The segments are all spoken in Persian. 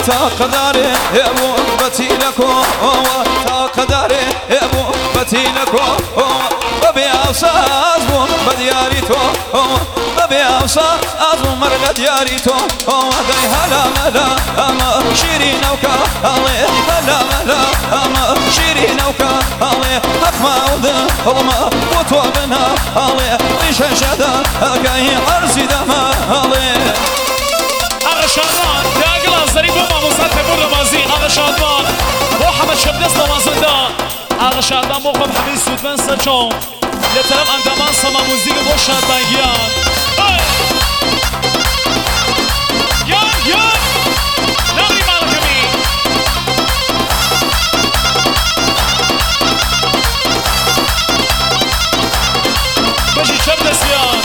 تا قداره ابو بتیلکو تا قداره ابو بتیلکو ببی افساز بو بدیاری تو ببی افساز بو مرد دیاری تو دی هلا ملا اما شیرین اوکا الله هلا ملا اما شیرین اوکا الله حق موده الله بوتو بنا الله ریش شدا اگه عرضی دما الله آقا شادمان داگل ازداری با ماموزات تیمور رمازی آقا شادمان با حمد شبدست نوازنده آقا شادمان با خوب حمید سودمن سرچون لطرف اندامان سما موزیک با شادمان گیان نوری مالکمی باشی شبدست گیان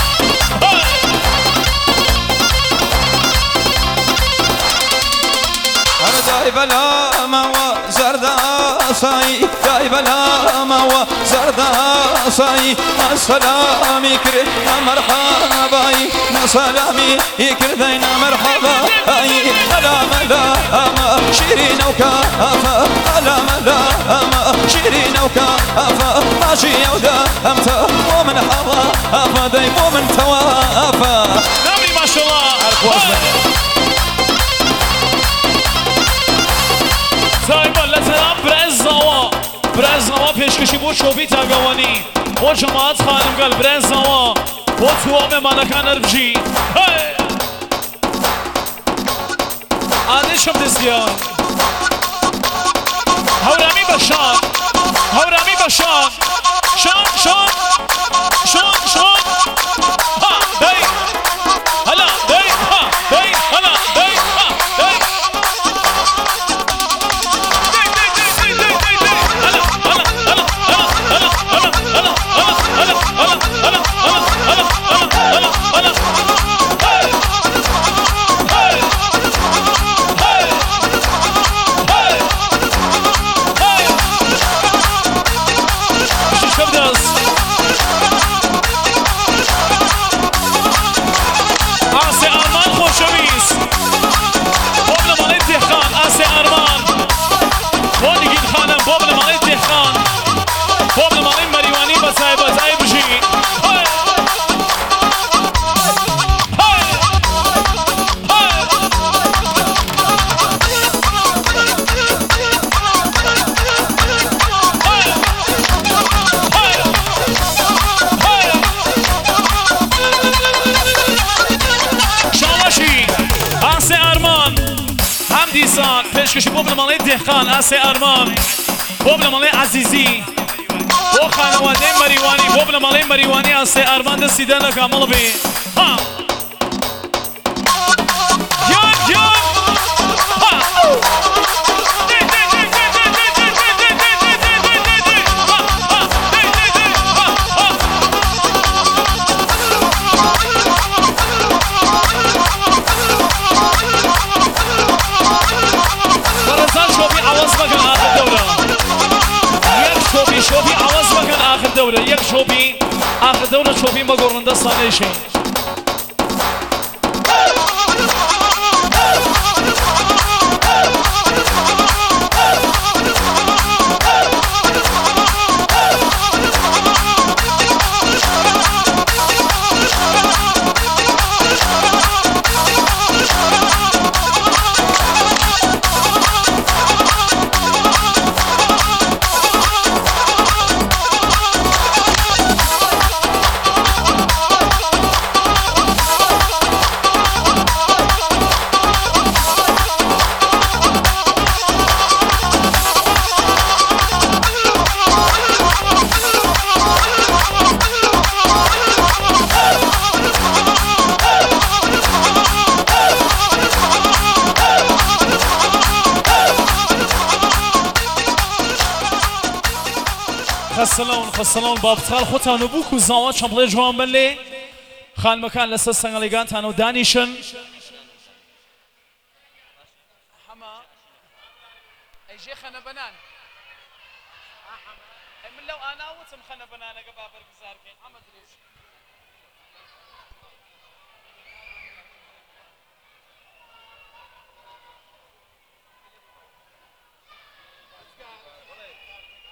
دای بلا ما زرد سای دای بلا ما زرد سای سلامی کرد مرحبای سلامی کرد مرحبا ای ملا ما شیرین و کافا ملا شیرین و کافا ماشی یودا امتا مؤمن حوا دای مؤمن توافا نوری ماشاءالله زایمان لطرم برزنوا پیشکشی بود شوبی تاگوانی با جماعت خانم گل برزنوا با توام مالکان اربجی آده شم دستیان هورامی بشان شان ها دی هلا دی ها دی هلا دی ها دی پیشکشی بابل مالی دهقان آسه ارمان بابل مالی عزیزی با خانواده مریوانی بابل مالی مریوانی آسه ارمان دستی دن کامل بی ها گیان شوبي عوض مكان آخر دورة يك شوبي آخر دورة شوبي ما قرن ده صانيشين خسلان بابتال خودتانو بو زمان چمپلی جوان بله خان مکان لسه سنگلیگان تانو دانیشن حما ایجی خانه بنان من لو انا وتم خانه بنان اگه بابر گزار کن حما دریش